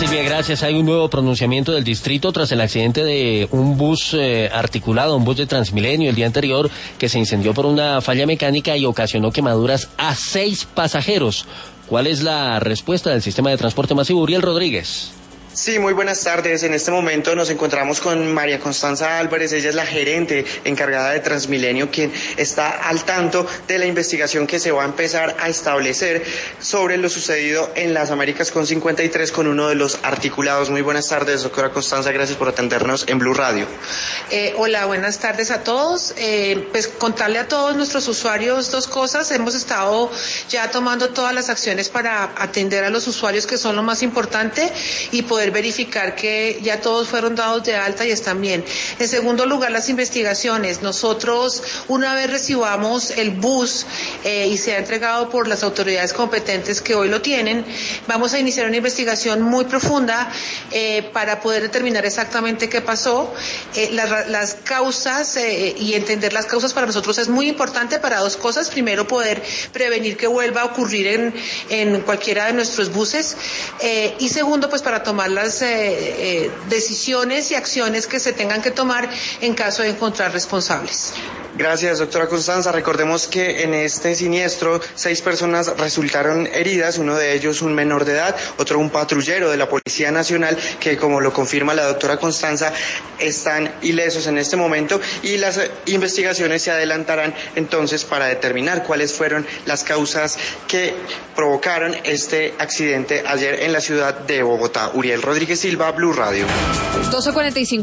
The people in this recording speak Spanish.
Silvia, gracias. Hay un nuevo pronunciamiento del distrito tras el accidente de un bus articulado, un bus de Transmilenio el día anterior, que se incendió por una falla mecánica y ocasionó quemaduras a 6 pasajeros. ¿Cuál es la respuesta del sistema de transporte masivo? Uriel Rodríguez. Sí, muy buenas tardes. En este momento nos encontramos con María Constanza Álvarez. Ella es la gerente encargada de Transmilenio, quien está al tanto de la investigación que se va a empezar a establecer sobre lo sucedido en las Américas con 53 con uno de los articulados. Muy buenas tardes, doctora Constanza. Gracias por atendernos en Blue Radio. Hola, buenas tardes a todos. Pues contarle a todos nuestros usuarios dos cosas. Hemos estado ya tomando todas las acciones para atender a los usuarios, que son lo más importante, y poder verificar que ya todos fueron dados de alta y están bien. En segundo lugar, las investigaciones. Nosotros, una vez recibamos el bus y sea entregado por las autoridades competentes que hoy lo tienen, vamos a iniciar una investigación muy profunda para poder determinar exactamente qué pasó. Las causas y entender las causas para nosotros es muy importante para dos cosas. Primero, poder prevenir que vuelva a ocurrir en cualquiera de nuestros buses, y segundo, pues para tomar las decisiones y acciones que se tengan que tomar en caso de encontrar responsables. Gracias, doctora Constanza. Recordemos que en este siniestro 6 personas resultaron heridas, uno de ellos un menor de edad, otro un patrullero de la Policía Nacional, que, como lo confirma la doctora Constanza, están ilesos en este momento, y las investigaciones se adelantarán entonces para determinar cuáles fueron las causas que provocaron este accidente ayer en la ciudad de Bogotá. Uriel Rodríguez Silva, Blue Radio. 12:45.